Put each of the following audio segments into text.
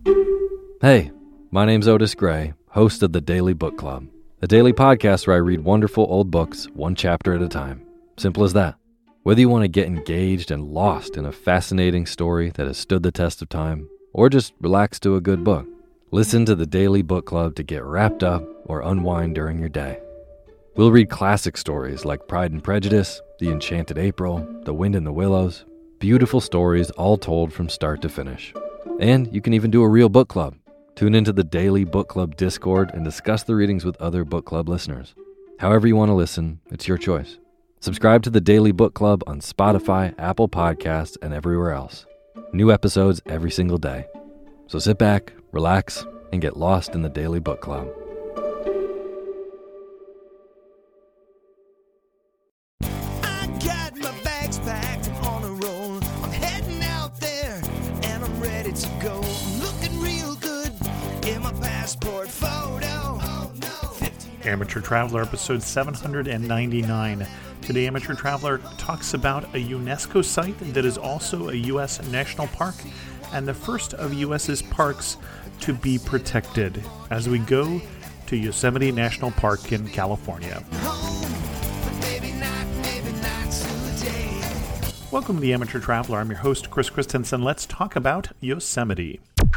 Hey, my name's Otis Gray, host of the Daily Book Club, a daily podcast where I read wonderful old books one chapter at a time. Simple as that. Whether you want to get engaged and lost in a fascinating story that has stood the test of time, or just relax to a good book, listen to the Daily Book Club to get wrapped up or unwind during your day. We'll read classic stories like Pride and Prejudice, The Enchanted April, The Wind in the Willows, beautiful stories all told from start to finish. And you can even do a real book club. Tune into the Daily Book Club Discord and discuss the readings with other book club listeners. However you want to listen, it's your choice. Subscribe to the Daily Book Club on Spotify, Apple Podcasts, and everywhere else. New episodes every single day. So sit back, relax, and get lost in the Daily Book Club. I got my bags packed, I'm on a roll. I'm heading out there, and I'm ready to go. I'm looking real good in my passport photo. Oh, no. Amateur Traveler, episode 799. Today, Amateur Traveler talks about a UNESCO site that is also a U.S. national park and the first of U.S.'s parks to be protected as we go to Yosemite National Park in California. Welcome to the Amateur Traveler. I'm your host, Chris Christensen. Let's talk about Yosemite.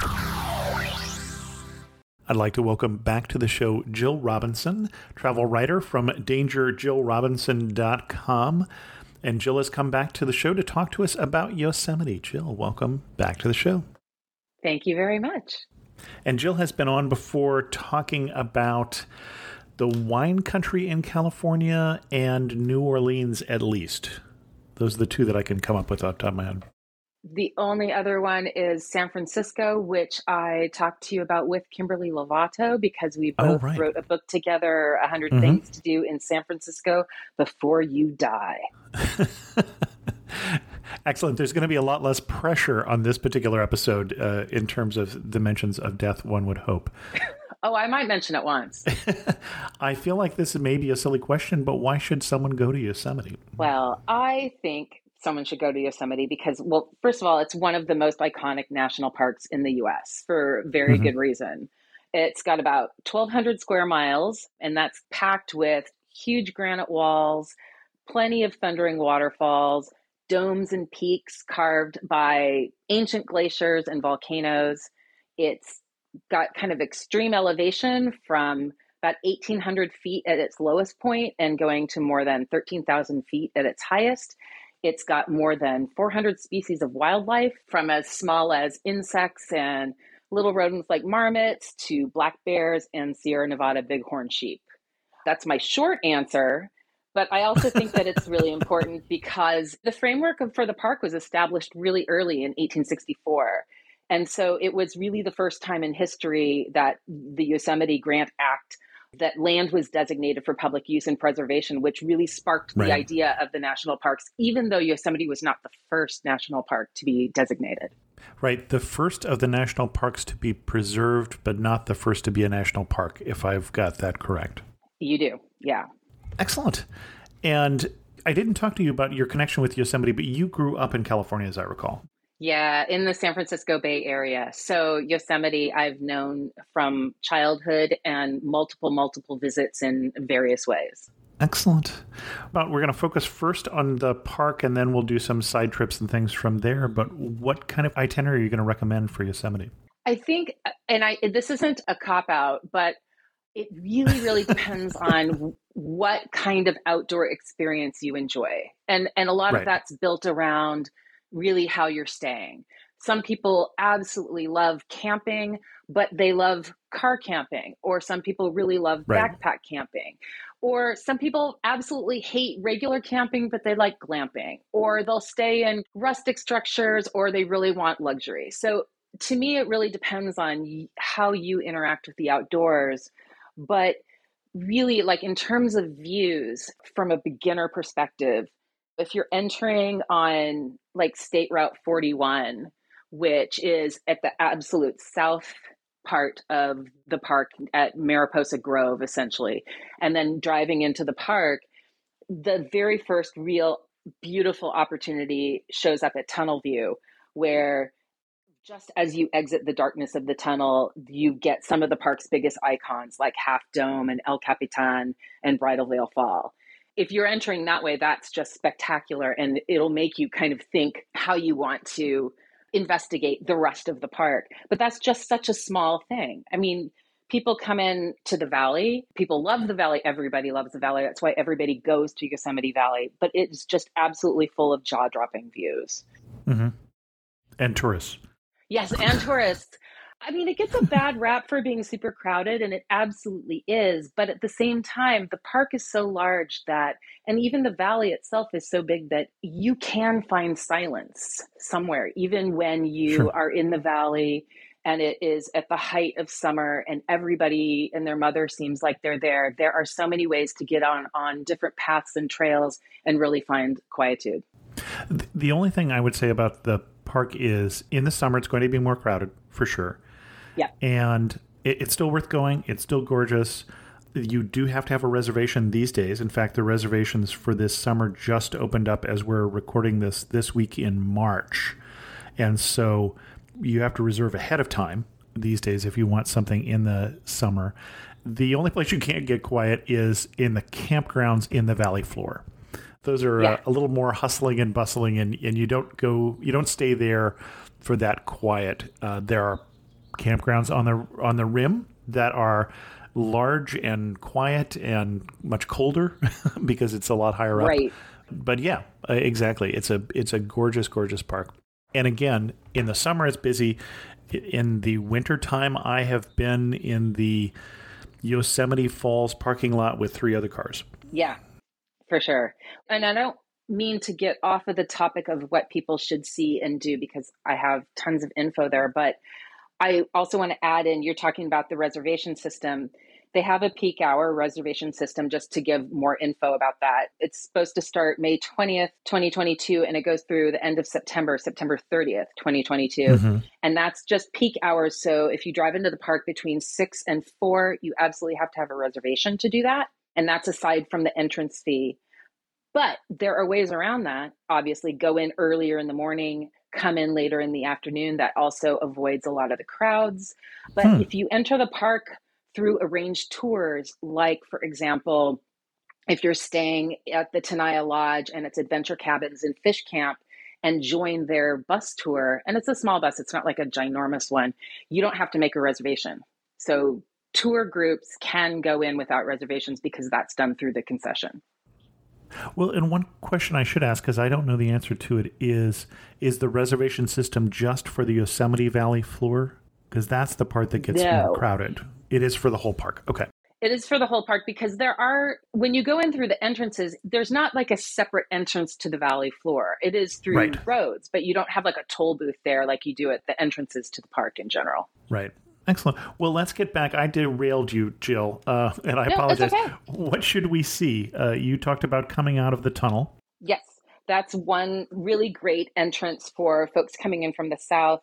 I'd like to welcome back to the show Jill Robinson, travel writer from DangerJillRobinson.com. And Jill has come back to the show to talk to us about Yosemite. Jill, welcome back to the show. Thank you very much. And Jill has been on before talking about the wine country in California and New Orleans, at least. Those are the two that I can come up with off the top of my head. The only other one is San Francisco, which I talked to you about with Kimberly Lovato because we both wrote a book together, 100 Things to Do in San Francisco Before You Die. Excellent. There's going to be a lot less pressure on this particular episode in terms of dimensions of death, one would hope. Oh, I might mention it once. I feel like this may be a silly question, but why should someone go to Yosemite? Well, I think someone should go to Yosemite because, well, first of all, it's one of the most iconic national parks in the U.S. for very good reason. It's got about 1,200 square miles, and that's packed with huge granite walls, plenty of thundering waterfalls, domes and peaks carved by ancient glaciers and volcanoes. It's got kind of extreme elevation from about 1,800 feet at its lowest point and going to more than 13,000 feet at its highest. It's got more than 400 species of wildlife, from as small as insects and little rodents like marmots to black bears and Sierra Nevada bighorn sheep. That's my short answer. But I also think that it's really important because the framework for the park was established really early in 1864. And so it was really the first time in history that the Yosemite Grant Act, that land was designated for public use and preservation, which really sparked the idea of the national parks, even though Yosemite was not the first national park to be designated. Right. The first of the national parks to be preserved, but not the first to be a national park, if I've got that correct. You do. Yeah. Excellent. And I didn't talk to you about your connection with Yosemite, but you grew up in California, as I recall. Yeah, in the San Francisco Bay Area. So Yosemite, I've known from childhood and multiple visits in various ways. Excellent. But we're going to focus first on the park, and then we'll do some side trips and things from there. But what kind of itinerary are you going to recommend for Yosemite? I think, this isn't a cop-out, but it really depends on what kind of outdoor experience you enjoy. And a lot of that's built around really how you're staying. Some people absolutely love camping, but they love car camping, or some people really love backpack camping, or some people absolutely hate regular camping, but they like glamping, or they'll stay in rustic structures, or they really want luxury. So to me, it really depends on how you interact with the outdoors. But really, like in terms of views from a beginner perspective, if you're entering on like State Route 41, which is at the absolute south part of the park at Mariposa Grove, essentially, and then driving into the park, the very first real beautiful opportunity shows up at Tunnel View, where Just as you exit the darkness of the tunnel, you get some of the park's biggest icons like Half Dome and El Capitan and Bridal Veil Fall. If you're entering that way, that's just spectacular, and it'll make you kind of think how you want to investigate the rest of the park. But that's just such a small thing. I mean, people come in to the valley. People love the valley. Everybody loves the valley. That's why everybody goes to Yosemite Valley. But it's just absolutely full of jaw-dropping views. Mm-hmm. And tourists. Yes, and tourists. I mean, it gets a bad rap for being super crowded, and it absolutely is. But at the same time, the park is so large that, and even the valley itself is so big that you can find silence somewhere, even when you are in the valley and it is at the height of summer and everybody and their mother seems like they're there. There are so many ways to get on different paths and trails and really find quietude. The only thing I would say about the park is in the summer, it's going to be more crowded for sure. Yeah. And it's still worth going. It's still gorgeous. You do have to have a reservation these days. In fact, the reservations for this summer just opened up as we're recording this week in March. And so you have to reserve ahead of time these days if you want something in the summer. The only place you can't get quiet is in the campgrounds in the valley floor. Those are a little more hustling and bustling, and you don't stay there for that quiet. There are campgrounds on the rim that are large and quiet and much colder because it's a lot higher up. Right. But yeah, exactly. It's a gorgeous, gorgeous park. And again, in the summer it's busy. In the wintertime, I have been in the Yosemite Falls parking lot with 3 other cars. Yeah, for sure. And I don't mean to get off of the topic of what people should see and do because I have tons of info there, but I also want to add in, you're talking about the reservation system. They have a peak hour reservation system just to give more info about that. It's supposed to start May 20th, 2022, and it goes through the end of September 30th, 2022. Mm-hmm. And that's just peak hours. So if you drive into the park between 6 and 4, you absolutely have to have a reservation to do that. And that's aside from the entrance fee. But there are ways around that. Obviously, go in earlier in the morning, come in later in the afternoon. That also avoids a lot of the crowds. But if you enter the park through arranged tours, like, for example, if you're staying at the Tenaya Lodge and it's Adventure Cabins and Fish Camp and join their bus tour, and it's a small bus, it's not like a ginormous one, you don't have to make a reservation. So tour groups can go in without reservations because that's done through the concession. Well, and one question I should ask, because I don't know the answer to it, is the reservation system just for the Yosemite Valley floor? Because that's the part that gets more crowded. It is for the whole park. Okay. It is for the whole park because when you go in through the entrances, there's not like a separate entrance to the valley floor. It is through roads, but you don't have like a toll booth there like you do at the entrances to the park in general. Right. Excellent. Well, let's get back. I derailed you, Jill, and I apologize. It's okay. What should we see? You talked about coming out of the tunnel. Yes, that's one really great entrance for folks coming in from the south.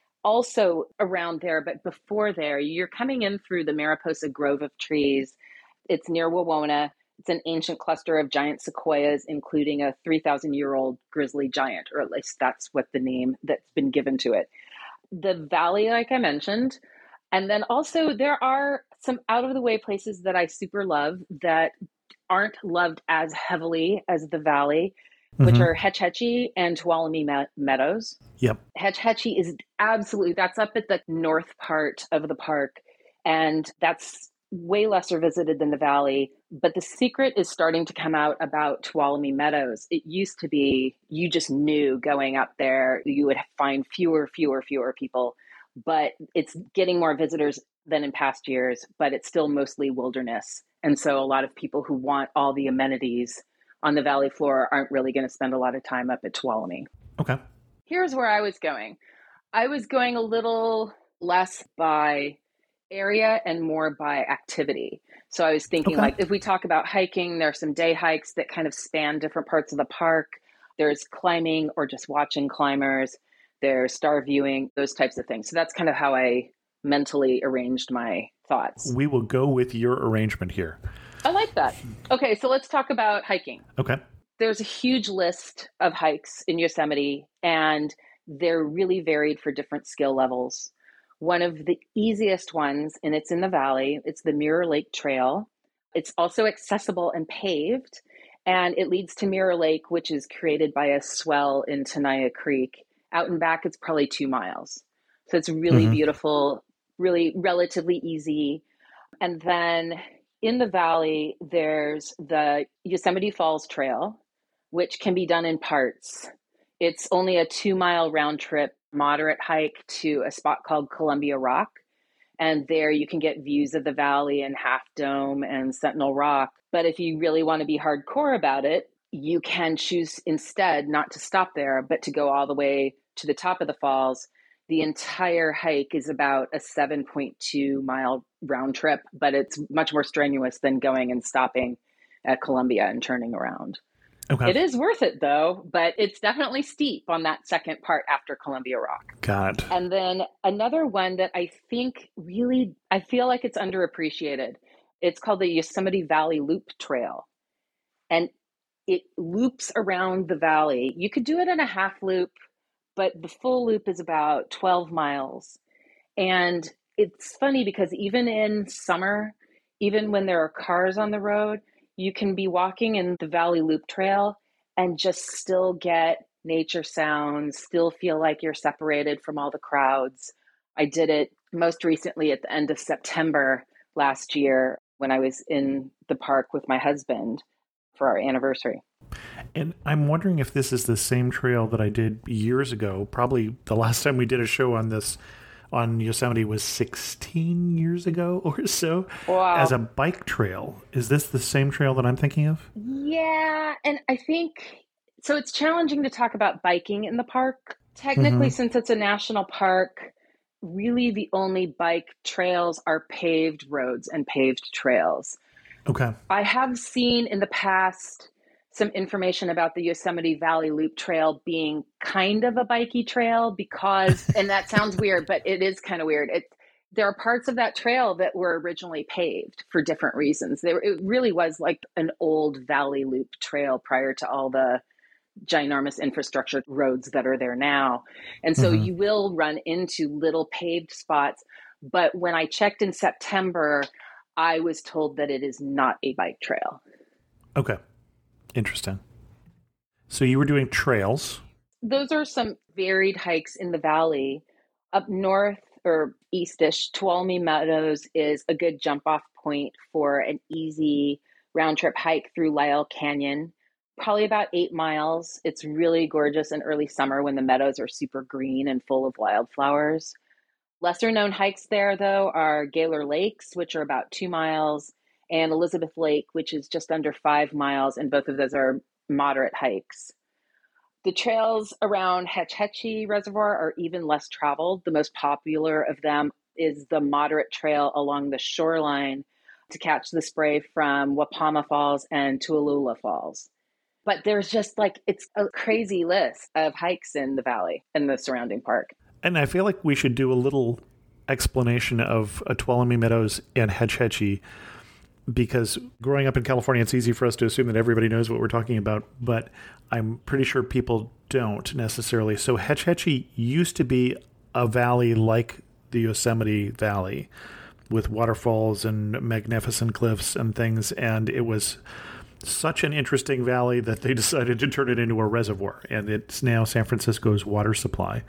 Also around there, but before there, you're coming in through the Mariposa Grove of trees. It's near Wawona. It's an ancient cluster of giant sequoias, including a 3,000-year-old grizzly giant, or at least that's what the name that's been given to it. The valley, like I mentioned. And then also there are some out-of-the-way places that I super love that aren't loved as heavily as the valley, which are Hetch Hetchy and Tuolumne Meadows. Yep. Hetch Hetchy is that's up at the north part of the park, and that's way lesser visited than the valley. But the secret is starting to come out about Tuolumne Meadows. It used to be, you just knew going up there, you would find fewer people. But it's getting more visitors than in past years, but it's still mostly wilderness. And so a lot of people who want all the amenities on the valley floor aren't really going to spend a lot of time up at Tuolumne. Okay. Here's where I was going. I was going a little less by area and more by activity. So I was thinking like, if we talk about hiking, there are some day hikes that kind of span different parts of the park. There's climbing or just watching climbers. There's star viewing, those types of things. So that's kind of how I mentally arranged my thoughts. We will go with your arrangement here. I like that. Okay, so let's talk about hiking. Okay. There's a huge list of hikes in Yosemite, and they're really varied for different skill levels. One of the easiest ones, and it's in the valley, it's the Mirror Lake Trail. It's also accessible and paved, and it leads to Mirror Lake, which is created by a swell in Tenaya Creek. Out and back, it's probably 2 miles. So it's really beautiful, really relatively easy. And then in the valley, there's the Yosemite Falls Trail, which can be done in parts. It's only a 2-mile round trip, moderate hike to a spot called Columbia Rock. And there you can get views of the valley and Half Dome and Sentinel Rock. But if you really want to be hardcore about it, you can choose instead not to stop there, but to go all the way to the top of the falls. The entire hike is about a 7.2-mile round trip, but it's much more strenuous than going and stopping at Columbia and turning around. Okay. It is worth it, though, but it's definitely steep on that second part after Columbia Rock. Got it. And then another one that I think really, I feel like it's underappreciated. It's called the Yosemite Valley Loop Trail. And it loops around the valley. You could do it in a half loop, but the full loop is about 12 miles. And it's funny because even in summer, even when there are cars on the road, you can be walking in the Valley Loop Trail and just still get nature sounds, still feel like you're separated from all the crowds. I did it most recently at the end of September last year when I was in the park with my husband for our anniversary. And I'm wondering if this is the same trail that I did years ago. Probably the last time we did a show on this on Yosemite was 16 years ago or so. Wow. As a bike trail. Is this the same trail that I'm thinking of? Yeah, and I think, so it's challenging to talk about biking in the park. Technically, since it's a national park, really the only bike trails are paved roads and paved trails. Okay. I have seen in the past some information about the Yosemite Valley Loop Trail being kind of a bikey trail because, and that sounds weird, but it is kind of weird. There are parts of that trail that were originally paved for different reasons. It really was like an old Valley Loop Trail prior to all the ginormous infrastructure roads that are there now. And so you will run into little paved spots. But when I checked in September, I was told that it is not a bike trail. Okay. Interesting. So you were doing trails. Those are some varied hikes in the valley. Up north or eastish, Tuolumne Meadows is a good jump off point for an easy round trip hike through Lyell Canyon. Probably about 8 miles. It's really gorgeous in early summer when the meadows are super green and full of wildflowers. Lesser known hikes there, though, are Gaylor Lakes, which are about 2 miles, and Elizabeth Lake, which is just under 5 miles, and both of those are moderate hikes. The trails around Hetch Hetchy Reservoir are even less traveled. The most popular of them is the moderate trail along the shoreline to catch the spray from Wapama Falls and Tualula Falls. But there's just it's a crazy list of hikes in the valley and the surrounding park. And I feel like we should do a little explanation of Tuolumne Meadows and Hetch Hetchy, because growing up in California, it's easy for us to assume that everybody knows what we're talking about, but I'm pretty sure people don't necessarily. So Hetch Hetchy used to be a valley like the Yosemite Valley with waterfalls and magnificent cliffs and things, and it was such an interesting valley that they decided to turn it into a reservoir, and it's now San Francisco's water supply.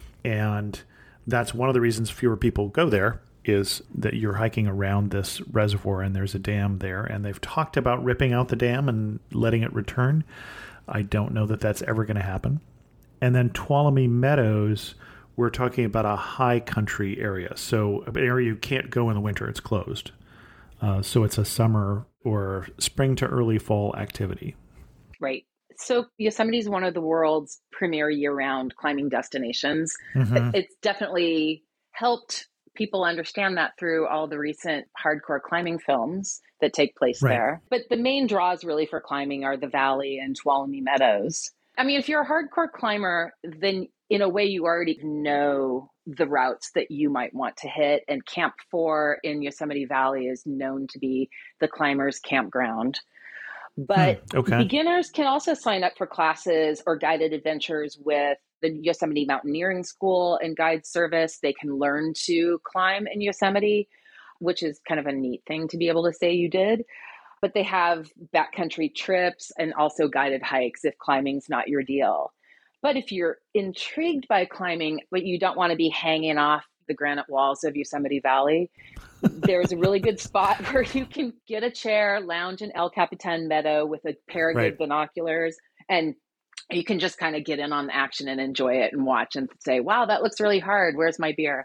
And that's one of the reasons fewer people go there, is that you're hiking around this reservoir and there's a dam there, and they've talked about ripping out the dam and letting it return. I don't know that that's ever going to happen. And then Tuolumne Meadows, we're talking about a high country area. So an area you can't go in the winter, it's closed. So it's a summer or spring to early fall activity. Right. So Yosemite is one of the world's premier year-round climbing destinations. It's definitely helped people understand that through all the recent hardcore climbing films that take place there. But the main draws really for climbing are the valley and Tuolumne Meadows. I mean, if you're a hardcore climber, then in a way you already know the routes that you might want to hit. And Camp 4 in Yosemite Valley is known to be the climbers' campground. But beginners can also sign up for classes or guided adventures with the Yosemite Mountaineering School and Guide Service. They can learn to climb in Yosemite, which is kind of a neat thing to be able to say you did. But they have backcountry trips and also guided hikes if climbing's not your deal. But if you're intrigued by climbing, but you don't want to be hanging off the granite walls of Yosemite Valley, there's a really good spot where you can get a chair, lounge in El Capitan Meadow with a pair of good binoculars, and you can just kind of get in on the action and enjoy it and watch and say, wow, that looks really hard. Where's my beer?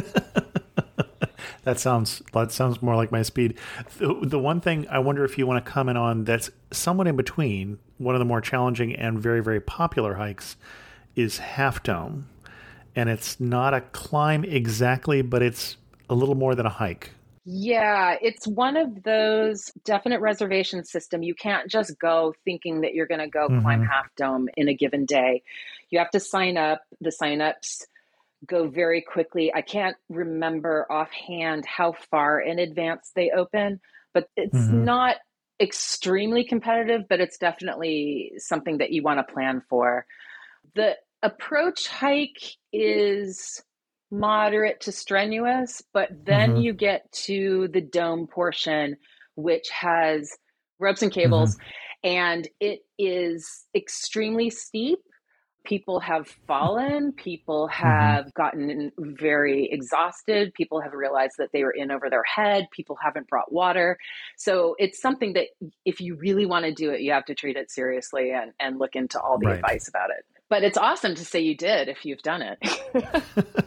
That sounds more like my speed. The one thing I wonder if you want to comment on that's somewhat in between, one of the more challenging and very, very popular hikes is Half Dome. And it's not a climb exactly, but it's a little more than a hike. Yeah, it's one of those definite reservation system. You can't just go thinking that you're going to go climb Half Dome in a given day. You have to sign up. The signups go very quickly. I can't remember offhand how far in advance they open, but it's not extremely competitive, but it's definitely something that you want to plan for. The approach hike is moderate to strenuous, but then you get to the dome portion, which has ropes and cables, and it is extremely steep. People have fallen, people have gotten very exhausted, people have realized that they were in over their head, people haven't brought water. So it's something that if you really want to do it, you have to treat it seriously and look into all the advice about it. But it's awesome to say you did if you've done it.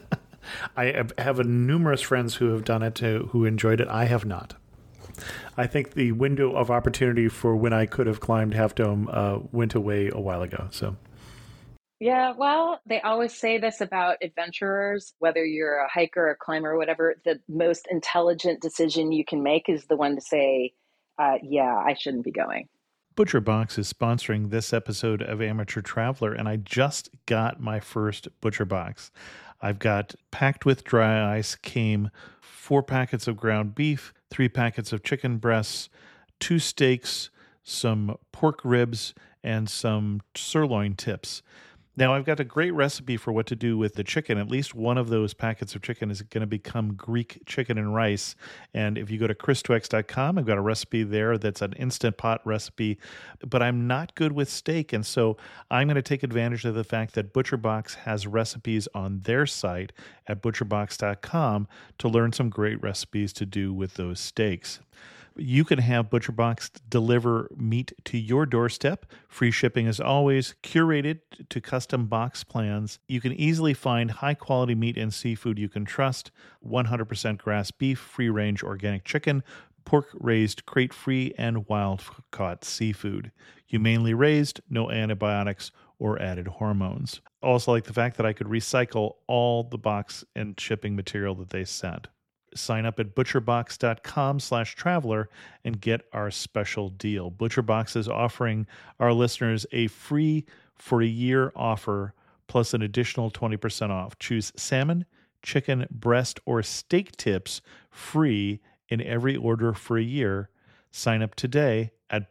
I have numerous friends who have done it, who enjoyed it. I have not. I think the window of opportunity for when I could have climbed Half Dome went away a while ago. So. Yeah, well, they always say this about adventurers, whether you're a hiker or climber or whatever, the most intelligent decision you can make is the one to say, yeah, I shouldn't be going. ButcherBox is sponsoring this episode of Amateur Traveler, and I just got my first ButcherBox. I've got packed with dry ice came 4 packets of ground beef, 3 packets of chicken breasts, 2 steaks, some pork ribs, and some sirloin tips. Now, I've got a great recipe for what to do with the chicken. At least one of those packets of chicken is going to become Greek chicken and rice. And if you go to christwex.com, I've got a recipe there that's an Instant Pot recipe. But I'm not good with steak, and so I'm going to take advantage of the fact that ButcherBox has recipes on their site at butcherbox.com to learn some great recipes to do with those steaks. You can have ButcherBox deliver meat to your doorstep. Free shipping as always, curated to custom box plans. You can easily find high-quality meat and seafood you can trust. 100% grass beef, free-range organic chicken, pork-raised crate-free, and wild-caught seafood. Humanely raised, no antibiotics or added hormones. Also like the fact that I could recycle all the box and shipping material that they sent. Sign up at butcherbox.com/traveler and get our special deal. ButcherBox is offering our listeners a free for a year offer plus an additional 20% off. Choose salmon, chicken, breast, or steak tips free in every order for a year. Sign up today at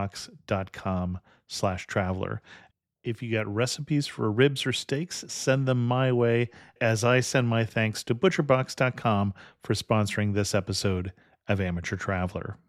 butcherbox.com/traveler. If you got recipes for ribs or steaks, send them my way as I send my thanks to butcherbox.com for sponsoring this episode of Amateur Traveler.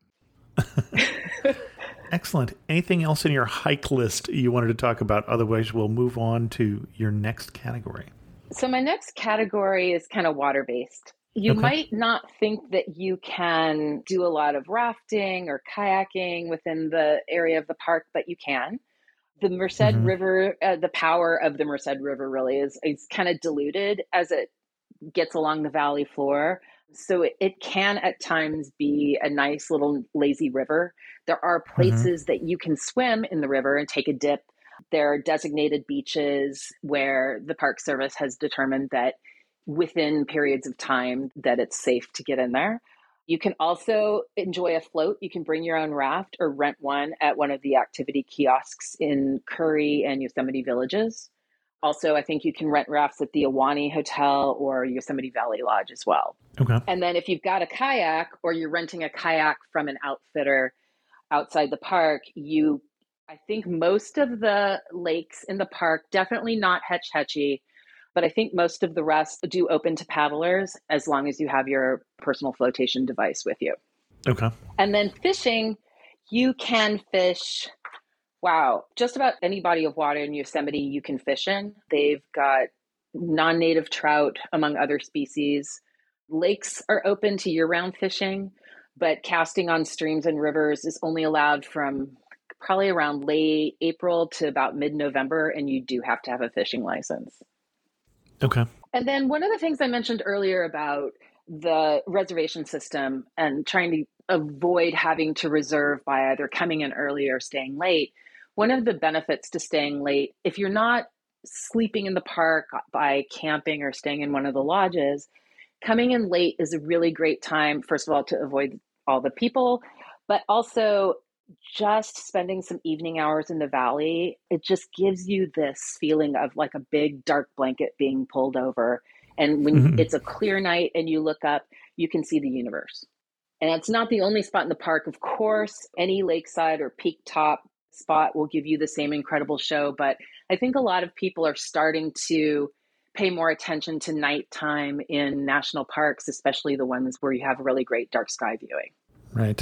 Excellent. Anything else in your hike list you wanted to talk about? Otherwise, we'll move on to your next category. So my next category is kind of water-based. You might not think that you can do a lot of rafting or kayaking within the area of the park, but you can. The Merced River, the power of the Merced River really is kind of diluted as it gets along the valley floor. So it can at times be a nice little lazy river. There are places that you can swim in the river and take a dip. There are designated beaches where the Park Service has determined that within periods of time that it's safe to get in there. You can also enjoy a float. You can bring your own raft or rent one at one of the activity kiosks in Curry and Yosemite Villages. Also, I think you can rent rafts at the Ahwahnee Hotel or Yosemite Valley Lodge as well. Okay. And then if you've got a kayak or you're renting a kayak from an outfitter outside the park, you I think most of the lakes in the park, definitely not Hetch Hetchy, but I think most of the rest do open to paddlers as long as you have your personal flotation device with you. Okay. And then fishing, you can fish, wow, just about any body of water in Yosemite you can fish in. They've got non-native trout, among other species. Lakes are open to year-round fishing, but casting on streams and rivers is only allowed from probably around late April to about mid-November, and you do have to have a fishing license. Okay. And then one of the things I mentioned earlier about the reservation system and trying to avoid having to reserve by either coming in early or staying late, one of the benefits to staying late, if you're not sleeping in the park by camping or staying in one of the lodges, coming in late is a really great time, first of all, to avoid all the people, but also just spending some evening hours in the valley. It just gives you this feeling of like a big dark blanket being pulled over. And when it's a clear night and you look up, you can see the universe. And it's not the only spot in the park. Of course, any lakeside or peak top spot will give you the same incredible show. But I think a lot of people are starting to pay more attention to nighttime in national parks, especially the ones where you have really great dark sky viewing. Right.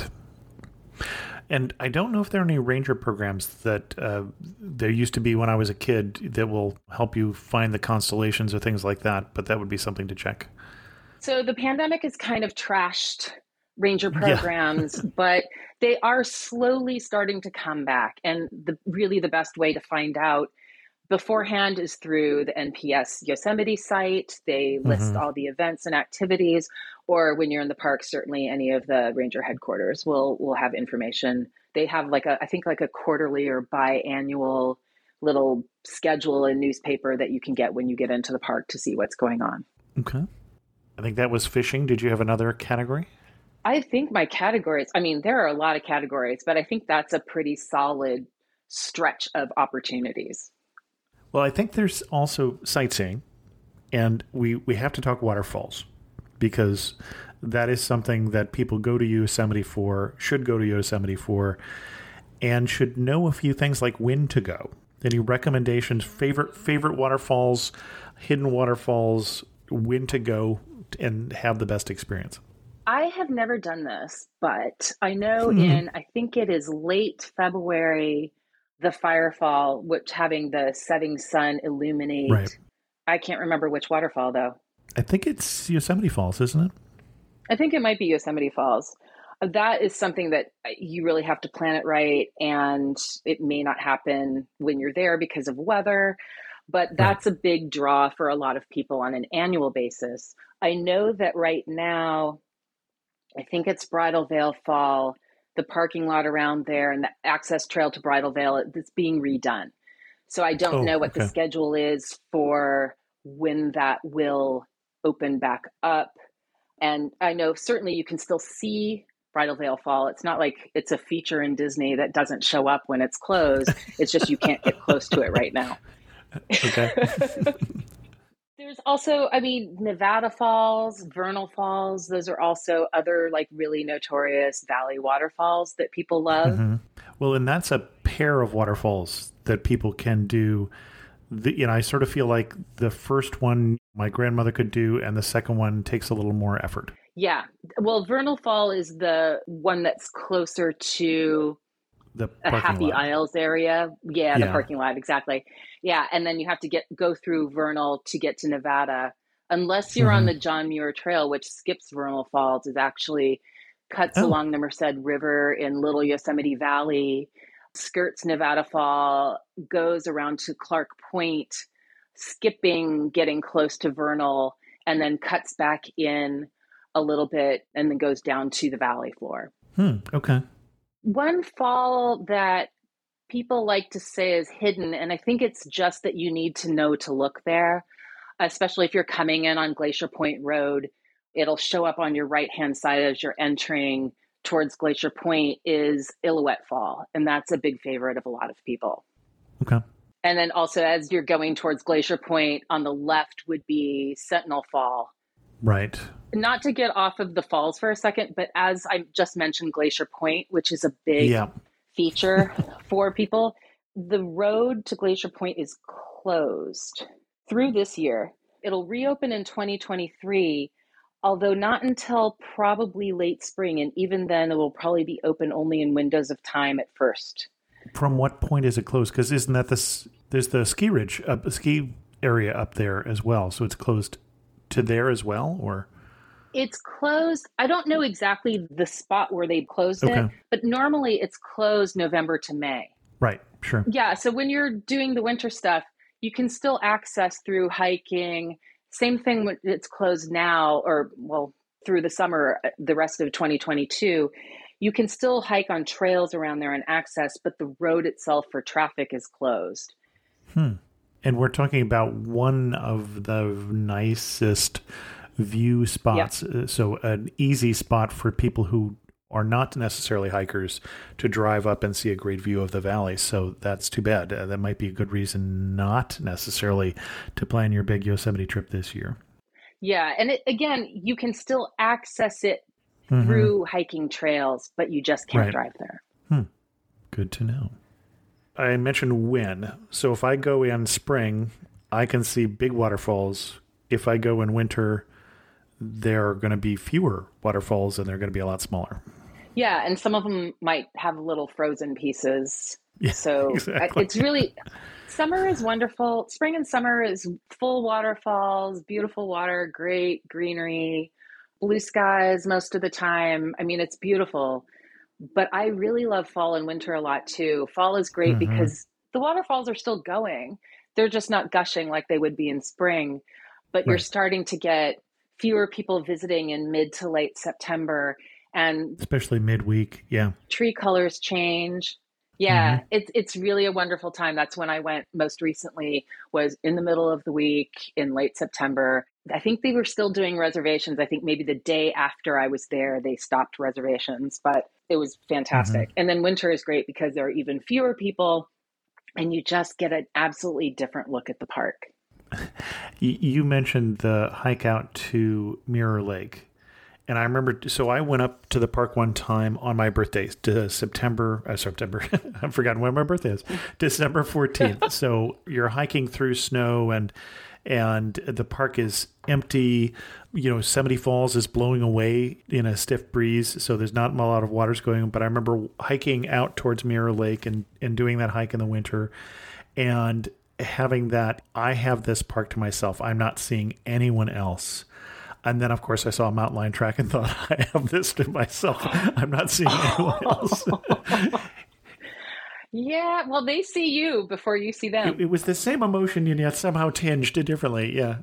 And I don't know if there are any ranger programs that there used to be when I was a kid that will help you find the constellations or things like that, but that would be something to check. So the pandemic has kind of trashed ranger programs, but they are slowly starting to come back. And really the best way to find out beforehand is through the NPS Yosemite site. They list all the events and activities, or when you're in the park, certainly any of the ranger headquarters will have information. They have I think a quarterly or biannual little schedule and newspaper that you can get when you get into the park to see what's going on. Okay. I think that was fishing. Did you have another category? I think my categories, there are a lot of categories, but I think that's a pretty solid stretch of opportunities. Well, I think there's also sightseeing, and we have to talk waterfalls, because that is something that people go to Yosemite for, should go to Yosemite for, and should know a few things like when to go. Any recommendations, favorite waterfalls, hidden waterfalls, when to go and have the best experience? I have never done this, but I know I think it is late February, the Firefall, which having the setting sun illuminate. Right. I can't remember which waterfall, though. I think it's Yosemite Falls, isn't it? I think it might be Yosemite Falls. That is something that you really have to plan it right, and it may not happen when you're there because of weather, but that's a big draw for a lot of people on an annual basis. I know that right now, I think it's Bridal Veil Fall, the parking lot around there and the access trail to Bridal Veil, it's being redone. So I don't know what the schedule is for when that will open back up. And I know certainly you can still see Bridal Veil Fall. It's not like it's a feature in Disney that doesn't show up when it's closed. It's just you can't get close to it right now. Okay. There's also, Nevada Falls, Vernal Falls. Those are also other really notorious valley waterfalls that people love. Well, and that's a pair of waterfalls that people can do. I sort of feel like the first one my grandmother could do, and the second one takes a little more effort. Yeah. Well, Vernal Fall is the one that's closer to the Happy lot. Isles area. Yeah, the parking lot, exactly. Yeah, and then you have to go through Vernal to get to Nevada. Unless you're on the John Muir Trail, which skips Vernal Falls, it actually cuts along the Merced River in Little Yosemite Valley, skirts Nevada Fall, goes around to Clark Point, skipping, getting close to Vernal, and then cuts back in a little bit and then goes down to the valley floor. Okay. One fall that people like to say is hidden, and I think it's just that you need to know to look there, especially if you're coming in on Glacier Point Road. It'll show up on your right-hand side as you're entering towards Glacier Point, is Illilouette Fall, and that's a big favorite of a lot of people. Okay. And then also as you're going towards Glacier Point, on the left would be Sentinel Fall. Right. Not to get off of the falls for a second, but as I just mentioned, Glacier Point, which is a big feature for people. The road to Glacier Point is closed through this year. It'll reopen in 2023, although not until probably late spring. And even then, it will probably be open only in windows of time at first. From what point is it closed? Because isn't that there's the ski ridge, the ski area up there as well. So it's closed to there as well, or? It's closed. I don't know exactly the spot where they closed it, but normally it's closed November to May. Right, sure. Yeah, so when you're doing the winter stuff, you can still access through hiking. Same thing when it's closed now, or well, through the summer, the rest of 2022. You can still hike on trails around there and access, but the road itself for traffic is closed. And we're talking about one of the nicest view spots. Yep. So an easy spot for people who are not necessarily hikers to drive up and see a great view of the valley. So that's too bad. That might be a good reason not necessarily to plan your big Yosemite trip this year. Yeah. And again, you can still access it through hiking trails, but you just can't drive there. Good to know. I mentioned when. So if I go in spring, I can see big waterfalls. If I go in winter, there are going to be fewer waterfalls and they're going to be a lot smaller. Yeah, and some of them might have little frozen pieces. Yeah, so exactly. It's really, summer is wonderful. Spring and summer is full waterfalls, beautiful water, great greenery, blue skies most of the time. I mean, it's beautiful. But I really love fall and winter a lot too. Fall is great because the waterfalls are still going. They're just not gushing like they would be in spring. But you're starting to get fewer people visiting in mid to late September. And especially midweek, yeah. Tree colors change. Yeah, it's really a wonderful time. That's when I went most recently, was in the middle of the week in late September. I think they were still doing reservations. I think maybe the day after I was there, they stopped reservations, but it was fantastic. And then winter is great because there are even fewer people and you just get an absolutely different look at the park. You mentioned the hike out to Mirror Lake. And I remember, so I went up to the park one time on my birthday, to September, I've forgotten when my birthday is, December 14th. So you're hiking through snow and the park is empty. You know, Yosemite Falls is blowing away in a stiff breeze. So there's not a lot of waters going on. But I remember hiking out towards Mirror Lake and doing that hike in the winter and having that, I have this park to myself. I'm not seeing anyone else. And then, of course, I saw a mountain lion track and thought, I have this to myself. I'm not seeing anyone else. Yeah, well, they see you before you see them. It was the same emotion, and yet somehow tinged differently. Yeah.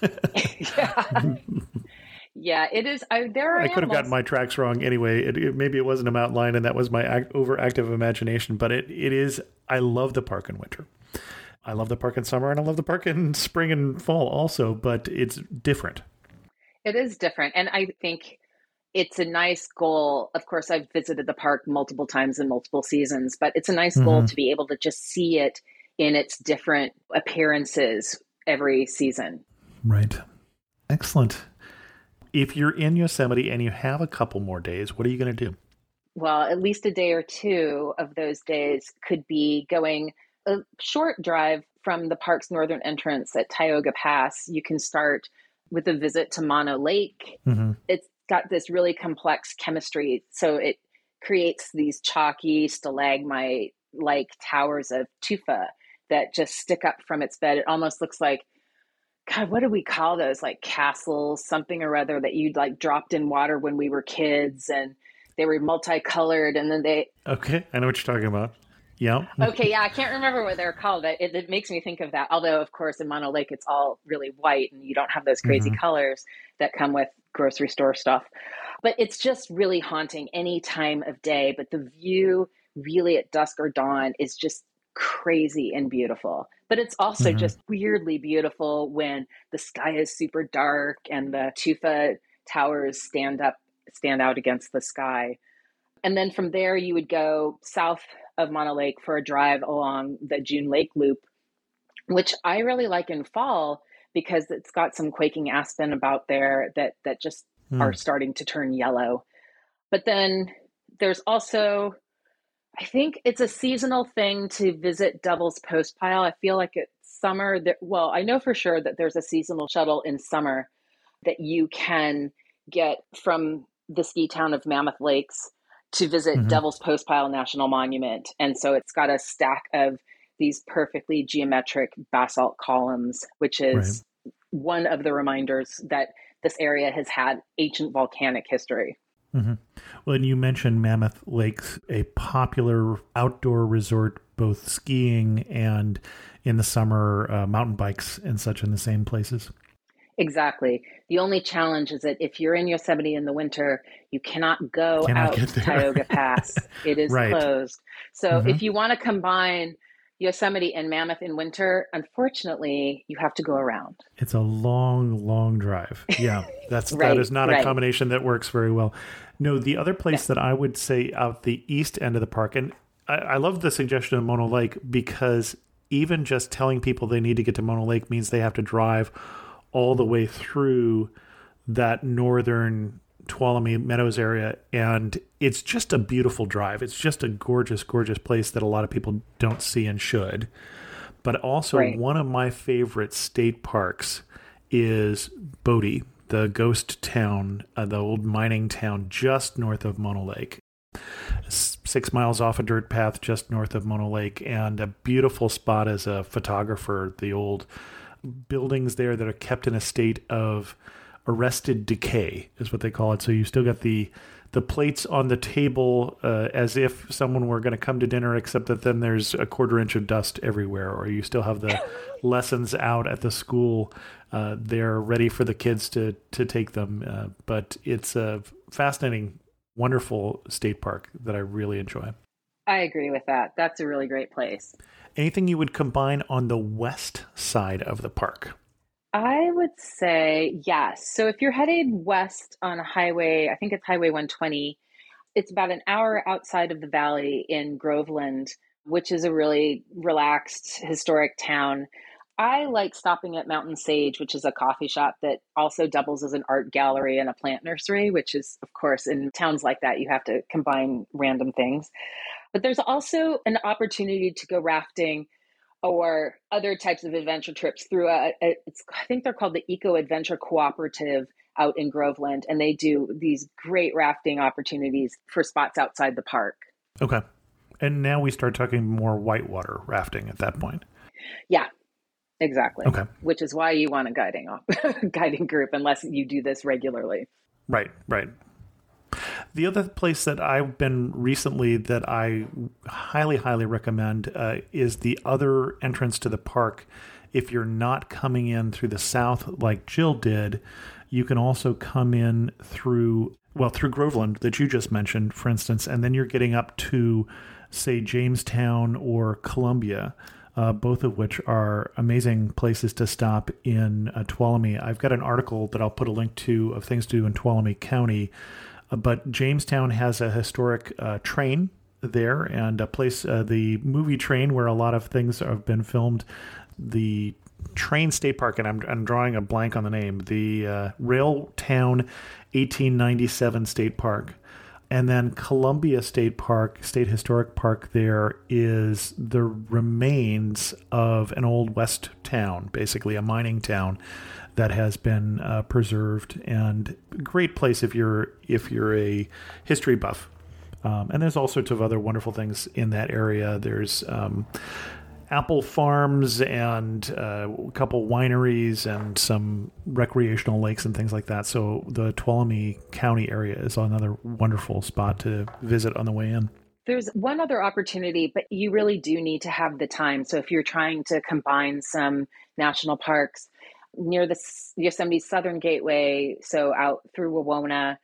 Yeah, it is. There are I could have gotten my tracks wrong anyway. Maybe it wasn't a mountain lion, and that was my overactive imagination. But it is. I love the park in winter. I love the park in summer, and I love the park in spring and fall also. But it's different. It is different. And I think it's a nice goal. Of course, I've visited the park multiple times in multiple seasons, but it's a nice goal to be able to just see it in its different appearances every season. Right. Excellent. If you're in Yosemite and you have a couple more days, what are you going to do? Well, at least a day or two of those days could be going a short drive from the park's northern entrance at Tioga Pass. You can start with a visit to Mono Lake. It's got this really complex chemistry. So it creates these chalky stalagmite-like towers of tufa that just stick up from its bed. It almost looks like, God, what do we call those? Like castles, something or other that you'd like dropped in water when we were kids and they were multicolored and then they... Okay, I know what you're talking about. Yeah. Okay, yeah, I can't remember what they're called. It makes me think of that. Although, of course, in Mono Lake, it's all really white and you don't have those crazy colors that come with grocery store stuff. But it's just really haunting any time of day. But the view really at dusk or dawn is just crazy and beautiful. But it's also just weirdly beautiful when the sky is super dark and the tufa towers stand out against the sky. And then from there, you would go south of Mono Lake for a drive along the June Lake Loop, which I really like in fall because it's got some quaking aspen about there that just are starting to turn yellow. But then there's also I think it's a seasonal thing to visit Devil's Postpile. I feel like it's summer. Well, I know for sure that there's a seasonal shuttle in summer that you can get from the ski town of Mammoth Lakes to visit Devil's Postpile National Monument. And so it's got a stack of these perfectly geometric basalt columns, which is one of the reminders that this area has had ancient volcanic history. Well, and you mentioned Mammoth Lakes, a popular outdoor resort, both skiing and in the summer, mountain bikes and such in the same places. Exactly. The only challenge is that if you're in Yosemite in the winter, you cannot go out to Tioga Pass. It is closed. So if you want to combine Yosemite and Mammoth in winter, unfortunately, you have to go around. It's a long, long drive. Yeah, that is not a combination that works very well. No, the other place that I would say out the east end of the park, and I love the suggestion of Mono Lake, because even just telling people they need to get to Mono Lake means they have to drive all the way through that northern Tuolumne Meadows area, and it's just a beautiful drive. It's just a gorgeous, gorgeous place that a lot of people don't see and should. But also one of my favorite state parks is Bodie, the ghost town, the old mining town just north of Mono Lake. 6 miles off a dirt path just north of Mono Lake, and a beautiful spot as a photographer. The old buildings there that are kept in a state of arrested decay is what they call it. So you still got the plates on the table as if someone were going to come to dinner, except that then there's a 1/4 inch of dust everywhere, or you still have the lessons out at the school. They're ready for the kids to take them. But it's a fascinating, wonderful state park that I really enjoy. I agree with that. That's a really great place. Anything you would combine on the west side of the park? I would say yes. So if you're headed west on a highway, I think it's Highway 120, it's about an hour outside of the valley in Groveland, which is a really relaxed, historic town. I like stopping at Mountain Sage, which is a coffee shop that also doubles as an art gallery and a plant nursery, which is, of course, in towns like that, you have to combine random things. But there's also an opportunity to go rafting or other types of adventure trips through I think they're called the Eco Adventure Cooperative out in Groveland. And they do these great rafting opportunities for spots outside the park. Okay. And now we start talking more whitewater rafting at that point. Yeah, exactly. Okay. Which is why you want a guiding group, unless you do this regularly. Right. The other place that I've been recently that I highly, highly recommend is the other entrance to the park. If you're not coming in through the south like Jill did, you can also come in through Groveland that you just mentioned, for instance, and then you're getting up to, say, Jamestown or Columbia, both of which are amazing places to stop in Tuolumne. I've got an article that I'll put a link to of things to do in Tuolumne County. But Jamestown has a historic train there, and a place, the movie train where a lot of things have been filmed. The Train State Park, and I'm drawing a blank on the name, the Railtown 1897 State Park. And then Columbia State Park, State Historic Park, there is the remains of an old west town, basically a mining town that has been preserved, and a great place if you're a history buff. And there's all sorts of other wonderful things in that area. There's apple farms and a couple wineries and some recreational lakes and things like that. So the Tuolumne County area is another wonderful spot to visit on the way in. There's one other opportunity, but you really do need to have the time. So if you're trying to combine some national parks, near the Yosemite Southern Gateway, so out through Wawona,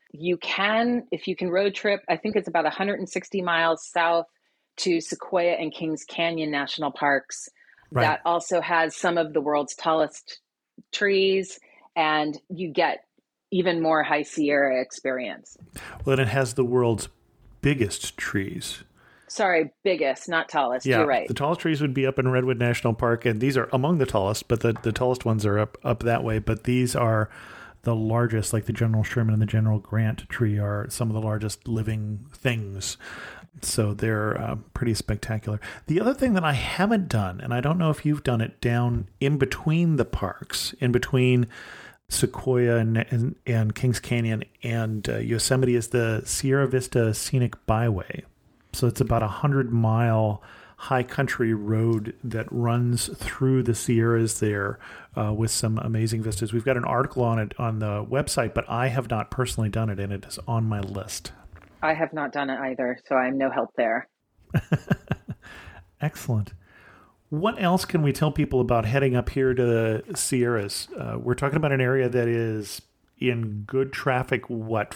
if you can road trip, I think it's about 160 miles south to Sequoia and Kings Canyon National Parks. Right. That also has some of the world's tallest trees, and you get even more High Sierra experience. Well, and it has the world's biggest trees. Sorry, biggest, not tallest. Yeah, you're right. The tallest trees would be up in Redwood National Park, and these are among the tallest, but the tallest ones are up that way. But these are the largest, like the General Sherman and the General Grant tree are some of the largest living things. So they're pretty spectacular. The other thing that I haven't done, and I don't know if you've done it, down in between the parks, in between Sequoia and Kings Canyon and Yosemite, is the Sierra Vista Scenic Byway. So it's about 100-mile high country road that runs through the Sierras there with some amazing vistas. We've got an article on it on the website, but I have not personally done it, and it is on my list. I have not done it either, so I'm no help there. Excellent. What else can we tell people about heading up here to the Sierras? We're talking about an area that is in good traffic,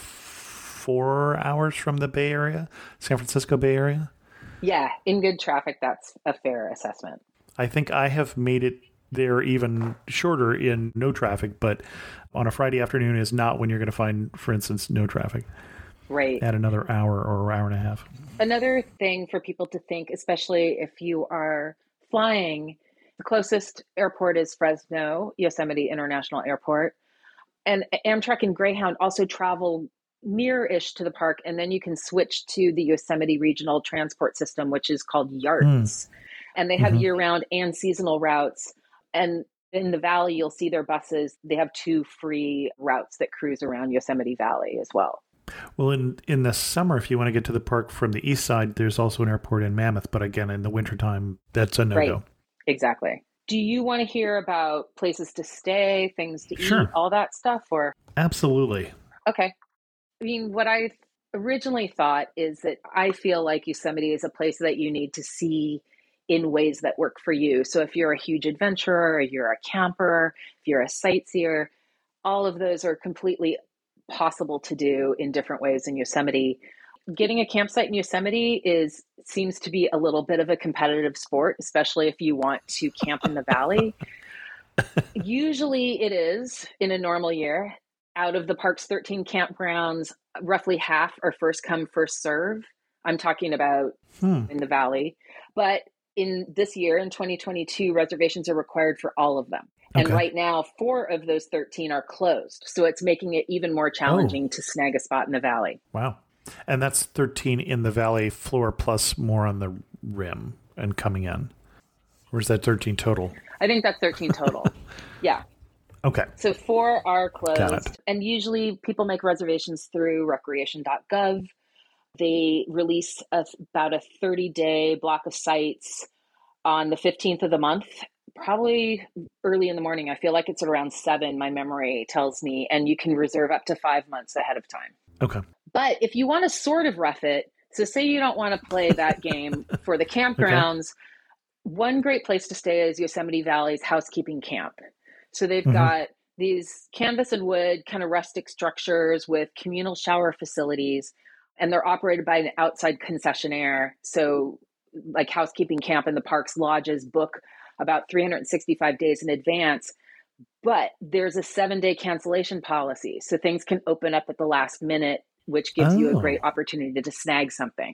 4 hours from the Bay Area, San Francisco Bay Area? Yeah, in good traffic, that's a fair assessment. I think I have made it there even shorter in no traffic, but on a Friday afternoon is not when you're going to find, for instance, no traffic. Right. Add another hour or hour and a half. Another thing for people to think, especially if you are flying, the closest airport is Fresno, Yosemite International Airport. And Amtrak and Greyhound also travel near-ish to the park, and then you can switch to the Yosemite Regional Transport System, which is called YARTS. And they have year-round and seasonal routes. And in the valley, you'll see their buses. They have 2 free routes that cruise around Yosemite Valley as well. Well, in the summer, if you want to get to the park from the east side, there's also an airport in Mammoth. But again, in the wintertime, that's a no-go. Right. Exactly. Do you want to hear about places to stay, things to Sure. eat, all that stuff? Or Absolutely. okay. I mean, what I originally thought is that I feel like Yosemite is a place that you need to see in ways that work for you. So if you're a huge adventurer, or you're a camper, if you're a sightseer, all of those are completely possible to do in different ways in Yosemite. Getting a campsite in Yosemite seems to be a little bit of a competitive sport, especially if you want to camp in the valley. Usually it is in a normal year. Out of the park's 13 campgrounds, roughly half are first come, first serve. I'm talking about in the valley. But in this year, in 2022, reservations are required for all of them. And right now, 4 of those 13 are closed. So it's making it even more challenging to snag a spot in the valley. Wow. And that's 13 in the valley floor plus more on the rim and coming in. Or is that 13 total? I think that's 13 total. Yeah. Okay. So 4 are Got it. closed. And usually people make reservations through recreation.gov. They release about a 30-day block of sites on the 15th of the month, probably early in the morning. I feel like it's around 7, my memory tells me, and you can reserve up to 5 months ahead of time. Okay. But if you want to sort of rough it, so say you don't want to play that game for the campgrounds, one great place to stay is Yosemite Valley's housekeeping camp. So they've got these canvas and wood kind of rustic structures with communal shower facilities, and they're operated by an outside concessionaire. So like housekeeping camp in the park's lodges book about 365 days in advance, but there's a 7-day cancellation policy. So things can open up at the last minute, which gives you a great opportunity to snag something.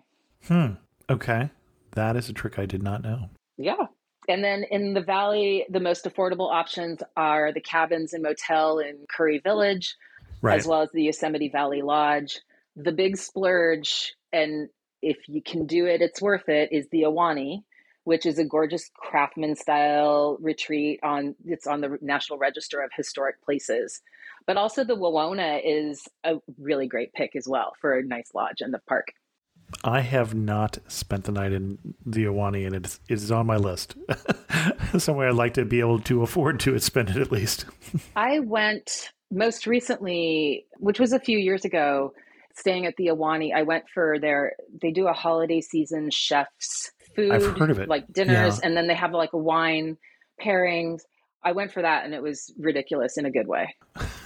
Okay. That is a trick I did not know. Yeah. And then in the valley, the most affordable options are the cabins and motel in Curry Village, as well as the Yosemite Valley Lodge. The big splurge, and if you can do it, it's worth it, is the Ahwahnee, which is a gorgeous craftsman style retreat it's on the National Register of Historic Places. But also the Wawona is a really great pick as well for a nice lodge in the park. I have not spent the night in the Ahwahnee, and it is on my list. Somewhere I'd like to be able to afford to spend it at least. I went most recently, which was a few years ago, staying at the Ahwahnee. I went for they do a holiday season chef's food. I've heard of it. Like dinners, and then they have like a wine pairings. I went for that, and it was ridiculous in a good way.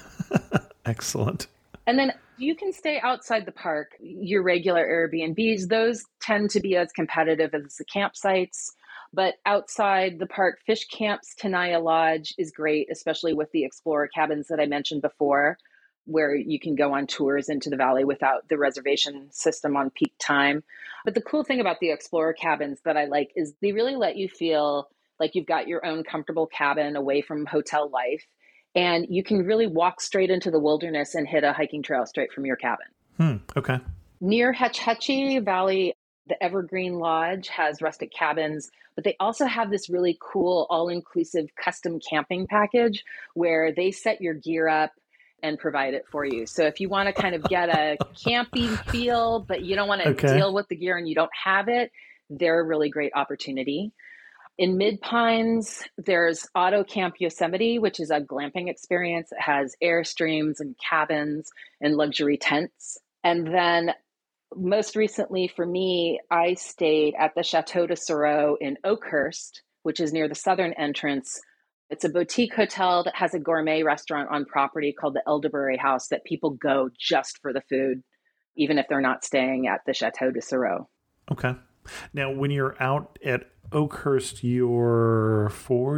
Excellent. And then you can stay outside the park. Your regular Airbnbs, those tend to be as competitive as the campsites. But outside the park, Fish Camp's Tenaya Lodge is great, especially with the Explorer cabins that I mentioned before, where you can go on tours into the valley without the reservation system on peak time. But the cool thing about the Explorer cabins that I like is they really let you feel like you've got your own comfortable cabin away from hotel life. And you can really walk straight into the wilderness and hit a hiking trail straight from your cabin. Okay. Near Hetch Hetchy Valley, The Evergreen Lodge has rustic cabins, but they also have this really cool all-inclusive custom camping package where they set your gear up and provide it for you. So if you want to kind of get a camping feel, but you don't want to deal with the gear and you don't have it, they're a really great opportunity. In Mid Pines, there's Auto Camp Yosemite, which is a glamping experience. It has Airstreams and cabins and luxury tents. And then most recently for me, I stayed at the Chateau de Sereau in Oakhurst, which is near the southern entrance. It's a boutique hotel that has a gourmet restaurant on property called the Elderberry House that people go just for the food, even if they're not staying at the Chateau de Sereau. Okay. Now, when you're out at Oakhurst, you're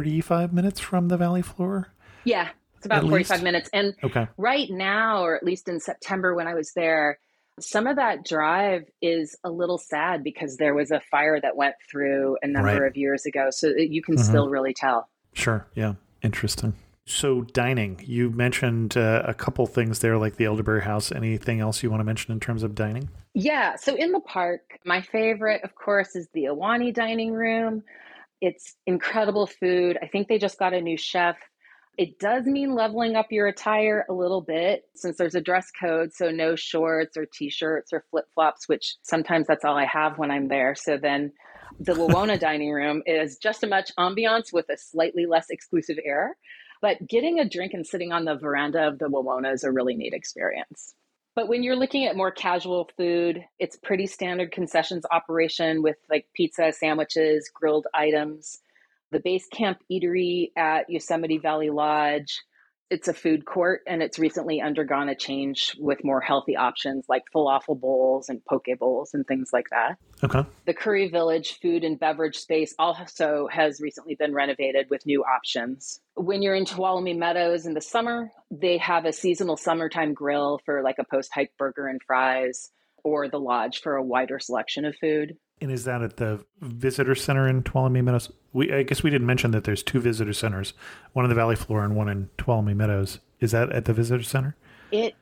45 minutes from the valley floor? Yeah, it's about 45 minutes. And right now, or at least in September when I was there, some of that drive is a little sad because there was a fire that went through a number of years ago. So you can still really tell. Sure. Yeah. Interesting. So dining, you mentioned a couple things there, like the Elderberry House. Anything else you want to mention in terms of dining? Yeah. So in the park, my favorite, of course, is the Ahwahnee dining room. It's incredible food. I think they just got a new chef. It does mean leveling up your attire a little bit since there's a dress code. So no shorts or t-shirts or flip-flops, which sometimes that's all I have when I'm there. So then the Wawona dining room is just as much ambiance with a slightly less exclusive air. But getting a drink and sitting on the veranda of the Wawona is a really neat experience. But when you're looking at more casual food, it's pretty standard concessions operation with like pizza, sandwiches, grilled items. The Base Camp Eatery at Yosemite Valley Lodge, it's a food court and it's recently undergone a change with more healthy options like falafel bowls and poke bowls and things like that. Okay. The Curry Village food and beverage space also has recently been renovated with new options. When you're in Tuolumne Meadows in the summer, they have a seasonal summertime grill for like a post-hike burger and fries, or the lodge for a wider selection of food. And is that at the visitor center in Tuolumne Meadows? I guess we didn't mention that there's two visitor centers, one on the valley floor and one in Tuolumne Meadows. Is that at the visitor center? It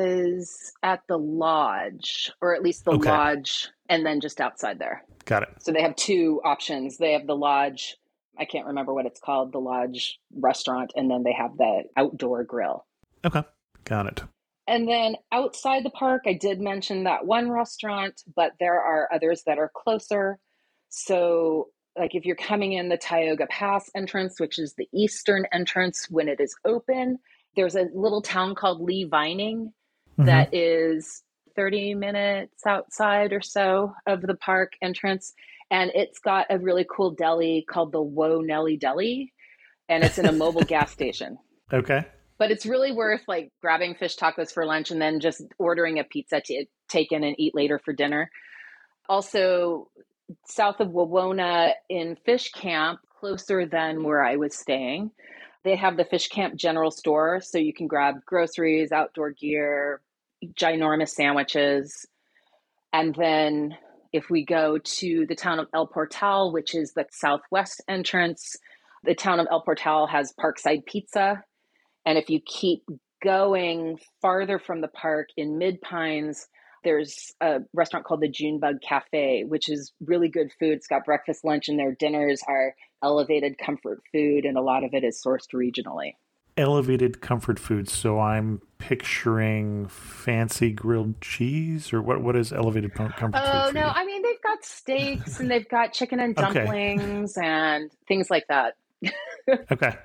is at the lodge, or at least the lodge, and then just outside there. Got it. So they have two options. They have the lodge, I can't remember what it's called, the lodge restaurant, and then they have the outdoor grill. Okay, got it. And then outside the park, I did mention that one restaurant, but there are others that are closer. So like if you're coming in the Tioga Pass entrance, which is the eastern entrance when it is open, there's a little town called Lee Vining that is 30 minutes outside or so of the park entrance. And it's got a really cool deli called the Whoa Nelly Deli. And it's in a mobile gas station. Okay. But it's really worth like grabbing fish tacos for lunch and then just ordering a pizza to take in and eat later for dinner. Also, south of Wawona in Fish Camp, closer than where I was staying, they have the Fish Camp General Store. So you can grab groceries, outdoor gear, ginormous sandwiches. And then if we go to the town of El Portal, which is the southwest entrance, the town of El Portal has Parkside Pizza. And if you keep going farther from the park in Mid Pines, there's a restaurant called the Junebug Cafe, which is really good food. It's got breakfast, lunch, and their dinners are elevated comfort food, and a lot of it is sourced regionally. Elevated comfort food. So I'm picturing fancy grilled cheese, or what is elevated comfort food? Oh, no. I mean, they've got steaks and they've got chicken and dumplings and things like that. Okay.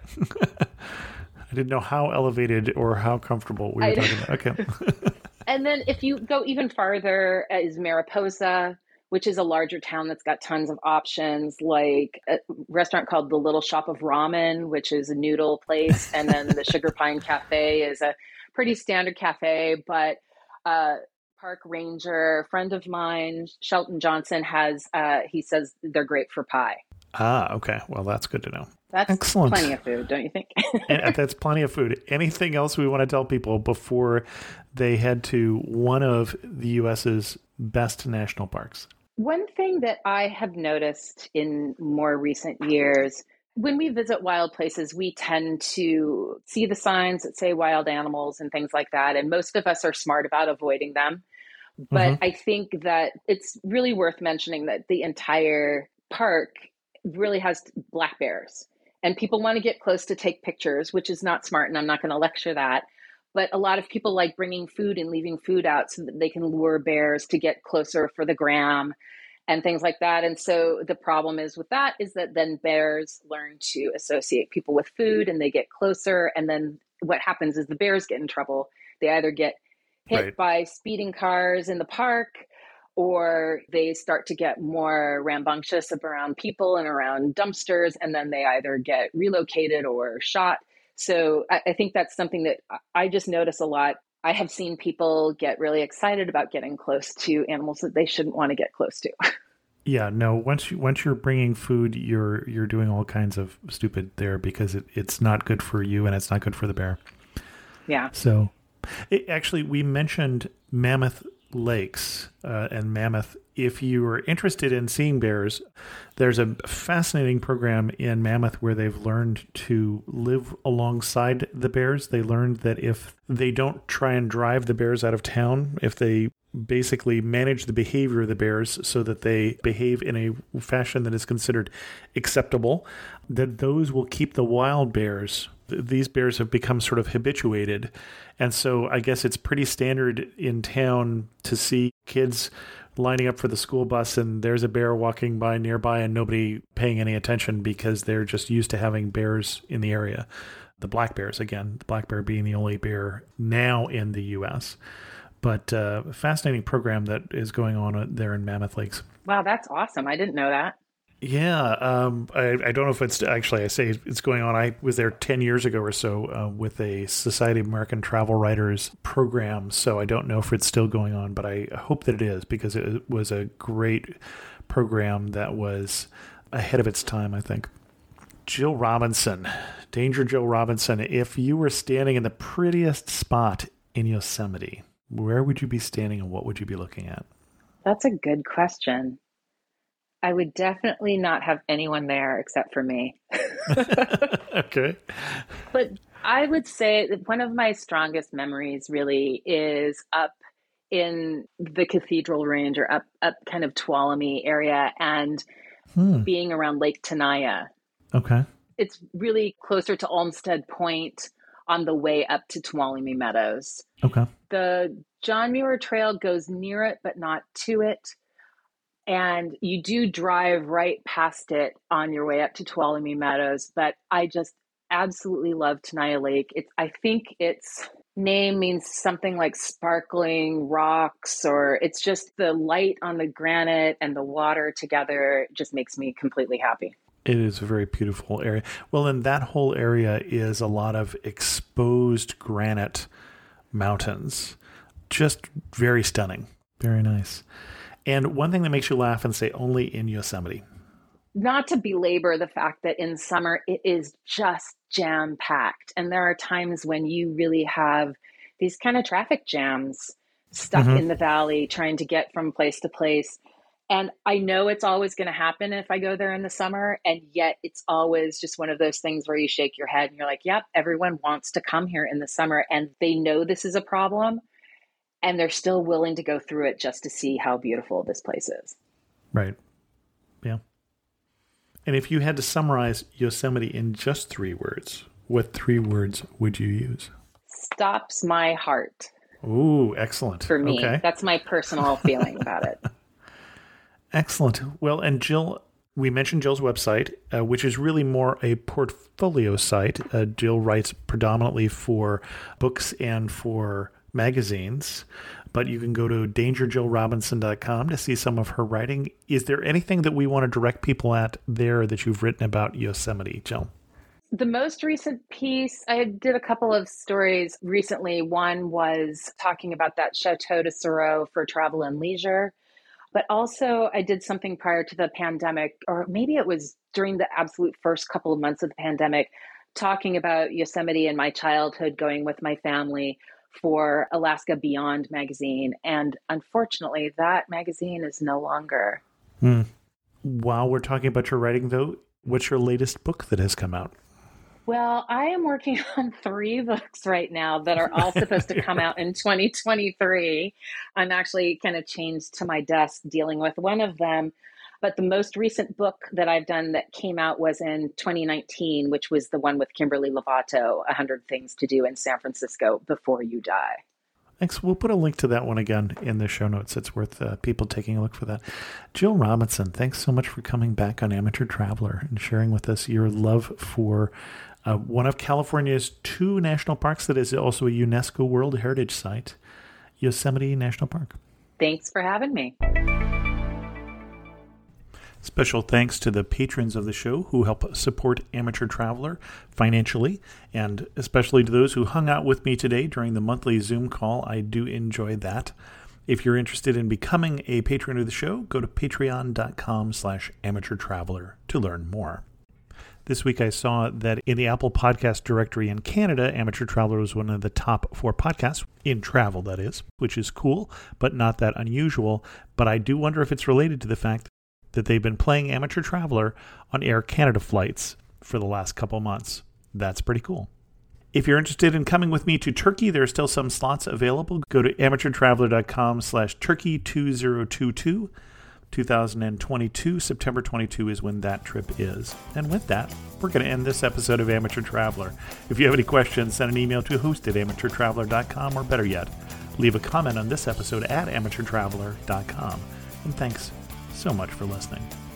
I didn't know how elevated or how comfortable we were talking about. Okay. And then if you go even farther is Mariposa, which is a larger town that's got tons of options, like a restaurant called The Little Shop of Ramen, which is a noodle place. And then the Sugar Pine Cafe is a pretty standard cafe, but park ranger, friend of mine, Shelton Johnson, he says they're great for pie. Ah, okay. Well, that's good to know. That's excellent. Plenty of food, don't you think? And that's plenty of food. Anything else we want to tell people before they head to one of the U.S.'s best national parks? One thing that I have noticed in more recent years, when we visit wild places, we tend to see the signs that say wild animals and things like that. And most of us are smart about avoiding them. But I think that it's really worth mentioning that the entire park really has black bears. And people want to get close to take pictures, which is not smart, and I'm not going to lecture that. But a lot of people like bringing food and leaving food out so that they can lure bears to get closer for the gram and things like that. And so the problem is with that is that then bears learn to associate people with food and they get closer. And then what happens is the bears get in trouble. They either get hit by speeding cars in the park, or they start to get more rambunctious around people and around dumpsters, and then they either get relocated or shot. So I think that's something that I just notice a lot. I have seen people get really excited about getting close to animals that they shouldn't want to get close to. Yeah, no. Once you're bringing food, you're doing all kinds of stupid there, because it's not good for you and it's not good for the bear. Yeah. So, actually, we mentioned Mammoth Lakes and Mammoth. If you are interested in seeing bears, there's a fascinating program in Mammoth where they've learned to live alongside the bears. They learned that if they don't try and drive the bears out of town, if they basically manage the behavior of the bears so that they behave in a fashion that is considered acceptable, that those will keep the wild bears. These bears have become sort of habituated. And so I guess it's pretty standard in town to see kids lining up for the school bus and there's a bear walking by nearby and nobody paying any attention because they're just used to having bears in the area. The black bears, again, the black bear being the only bear now in the U.S. But fascinating program that is going on there in Mammoth Lakes. Wow, that's awesome. I didn't know that. Yeah, I don't know if it's actually, I say it's going on. I was there 10 years ago or so with a Society of American Travel Writers program, so I don't know if it's still going on, but I hope that it is, because it was a great program that was ahead of its time, I think. Jill Robinson, Danger Jill Robinson, if you were standing in the prettiest spot in Yosemite, where would you be standing and what would you be looking at? That's a good question. I would definitely not have anyone there except for me. Okay. But I would say that one of my strongest memories really is up in the Cathedral Range, or up kind of Tuolumne area, and being around Lake Tenaya. Okay. It's really closer to Olmsted Point on the way up to Tuolumne Meadows. Okay. The John Muir Trail goes near it, but not to it. And you do drive right past it on your way up to Tuolumne Meadows. But I just absolutely love Tenaya Lake. I think its name means something like sparkling rocks, or it's just the light on the granite and the water together just makes me completely happy. It is a very beautiful area. Well, and that whole area is a lot of exposed granite mountains. Just very stunning. Very nice. And one thing that makes you laugh and say only in Yosemite. Not to belabor the fact that in summer it is just jam-packed. And there are times when you really have these kind of traffic jams stuck in the valley trying to get from place to place. And I know it's always going to happen if I go there in the summer. And yet it's always just one of those things where you shake your head and you're like, yep, everyone wants to come here in the summer. And they know this is a problem. And they're still willing to go through it just to see how beautiful this place is. Right. Yeah. And if you had to summarize Yosemite in just 3 words, what 3 words would you use? Stops my heart. Ooh, excellent. For me. Okay. That's my personal feeling about it. Excellent. Well, and Jill, we mentioned Jill's website, which is really more a portfolio site. Jill writes predominantly for books and for magazines, but you can go to dangerjillrobinson.com to see some of her writing. Is there anything that we want to direct people at there that you've written about Yosemite, Jill? The most recent piece, I did a couple of stories recently. One was talking about that Chateau de Sereau for Travel and Leisure, but also I did something prior to the pandemic, or maybe it was during the absolute first couple of months of the pandemic, talking about Yosemite and my childhood, going with my family for Alaska Beyond magazine. And unfortunately, that magazine is no longer. While we're talking about your writing, though, what's your latest book that has come out? Well, I am working on 3 books right now that are all supposed to come out in 2023. I'm actually kind of chained to my desk dealing with one of them. But the most recent book that I've done that came out was in 2019, which was the one with Kimberly Lovato, 100 Things to Do in San Francisco Before You Die. Thanks. We'll put a link to that one again in the show notes. It's worth people taking a look for that. Jill Robinson, thanks so much for coming back on Amateur Traveler and sharing with us your love for one of California's 2 national parks that is also a UNESCO World Heritage Site, Yosemite National Park. Thanks for having me. Special thanks to the patrons of the show who help support Amateur Traveler financially, and especially to those who hung out with me today during the monthly Zoom call. I do enjoy that. If you're interested in becoming a patron of the show, go to patreon.com/amateurtraveler to learn more. This week I saw that in the Apple Podcast directory in Canada, Amateur Traveler was one of the top 4 podcasts, in travel that is, which is cool, but not that unusual. But I do wonder if it's related to the fact that they've been playing Amateur Traveler on Air Canada flights for the last couple months. That's pretty cool. If you're interested in coming with me to Turkey, there are still some slots available. Go to amateurtraveler.com/turkey2022. 2022, September 22 is when that trip is. And with that, we're going to end this episode of Amateur Traveler. If you have any questions, send an email to host@amateurtraveler.com, or better yet, leave a comment on this episode at amateurtraveler.com. And thanks so much for listening.